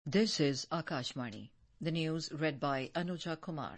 This is Akashvani. The news read by Anuja Kumar.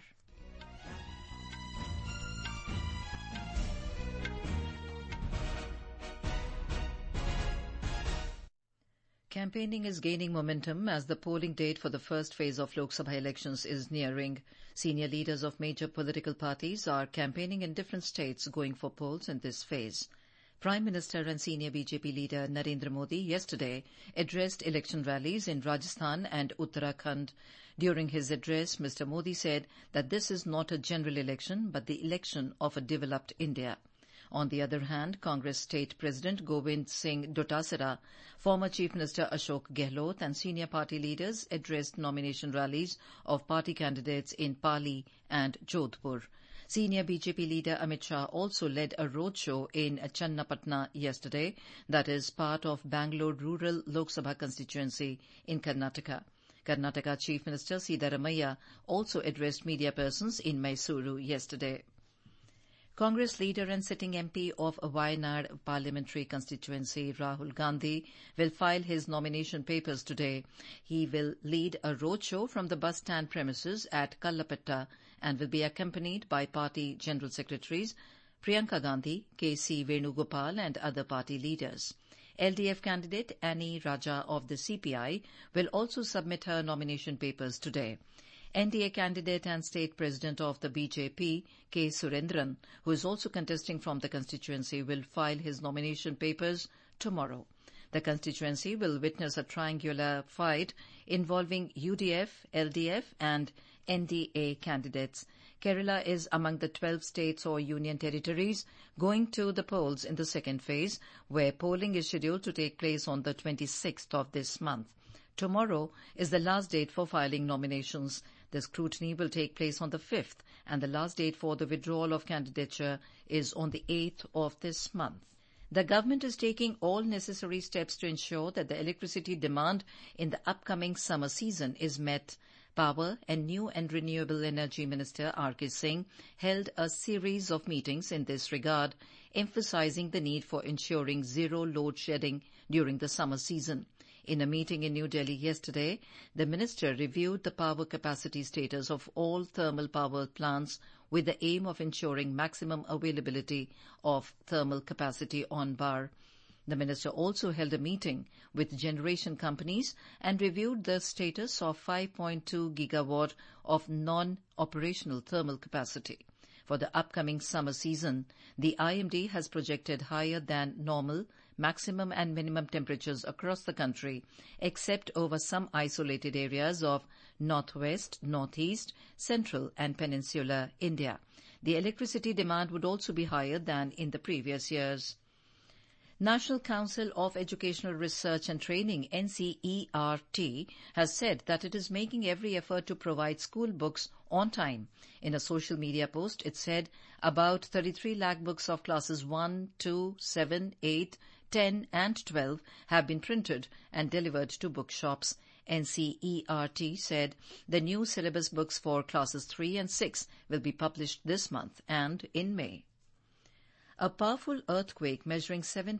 Campaigning is gaining momentum as the polling date for the first phase of Lok Sabha elections is nearing. Senior leaders of major political parties are campaigning in different states going for polls in this phase. Prime Minister and senior BJP leader Narendra Modi yesterday addressed election rallies in Rajasthan and Uttarakhand. During his address, Mr. Modi said that this is not a general election but the election of a developed India. On the other hand, Congress State President Govind Singh Dotasra, former Chief Minister Ashok Gehlot and senior party leaders addressed nomination rallies of party candidates in Pali and Jodhpur. Senior BJP leader Amit Shah also led a roadshow in Channapatna yesterday, that is part of Bangalore Rural Lok Sabha constituency in Karnataka. Karnataka Chief Minister Siddaramaiah also addressed media persons in Mysuru yesterday. Congress leader and sitting MP of Wayanad parliamentary constituency, Rahul Gandhi, will file his nomination papers today. He will lead a roadshow from the bus stand premises at Kallapetta and will be accompanied by party general secretaries Priyanka Gandhi, K.C. Venugopal and other party leaders. LDF candidate Annie Raja of the CPI will also submit her nomination papers today. NDA candidate and state president of the BJP, K. Surendran, who is also contesting from the constituency, will file his nomination papers tomorrow. The constituency will witness a triangular fight involving UDF, LDF and NDA candidates. Kerala is among the 12 states or union territories going to the polls in the second phase, where polling is scheduled to take place on the 26th of this month. Tomorrow is the last date for filing nominations. The scrutiny will take place on the 5th, and the last date for the withdrawal of candidature is on the 8th of this month. The government is taking all necessary steps to ensure that the electricity demand in the upcoming summer season is met. Power and New and Renewable Energy Minister R.K. Singh held a series of meetings in this regard, emphasizing the need for ensuring zero load shedding during the summer season. In a meeting in New Delhi yesterday, the minister reviewed the power capacity status of all thermal power plants with the aim of ensuring maximum availability of thermal capacity on bar. The minister also held a meeting with generation companies and reviewed the status of 5.2 gigawatt of non-operational thermal capacity. For the upcoming summer season, the IMD has projected higher than normal maximum and minimum temperatures across the country, except over some isolated areas of northwest, northeast, central and peninsular India. The electricity demand would also be higher than in the previous years. National Council of Educational Research and Training, NCERT, has said that it is making every effort to provide school books on time. In a social media post, it said about 33 lakh books of classes 1, 2, 7, 8, 10 and 12 have been printed and delivered to bookshops. NCERT said the new syllabus books for classes 3 and 6 will be published this month and in May. A powerful earthquake measuring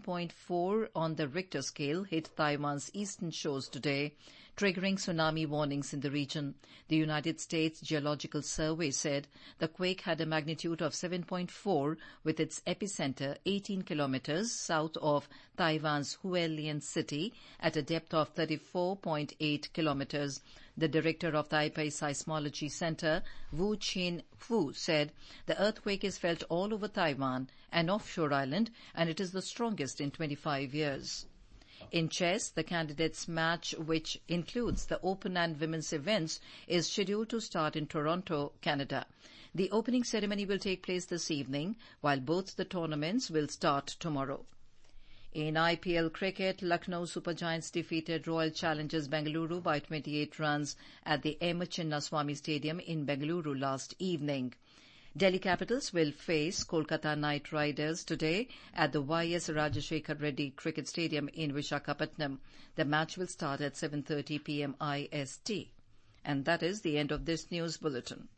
7.4 on the Richter scale hit Taiwan's eastern shores today, triggering tsunami warnings in the region. The United States Geological Survey said the quake had a magnitude of 7.4 with its epicenter 18 kilometers south of Taiwan's Hualien city at a depth of 34.8 kilometers. The director of Taipei Seismology Center, Wu Chin-fu, said the earthquake is felt all over Taiwan, an offshore island, and it is the strongest in 25 years. In chess, the candidates' match, which includes the open and women's events, is scheduled to start in Toronto, Canada. The opening ceremony will take place this evening, while both the tournaments will start tomorrow. In IPL cricket, Lucknow Super Giants defeated Royal Challengers Bengaluru by 28 runs at the M. Chinnaswamy Stadium in Bengaluru last evening. Delhi Capitals will face Kolkata Knight Riders today at the Y.S. Rajashekar Reddy Cricket Stadium in Visakhapatnam. The match will start at 7:30 p.m. IST. And that is the end of this news bulletin.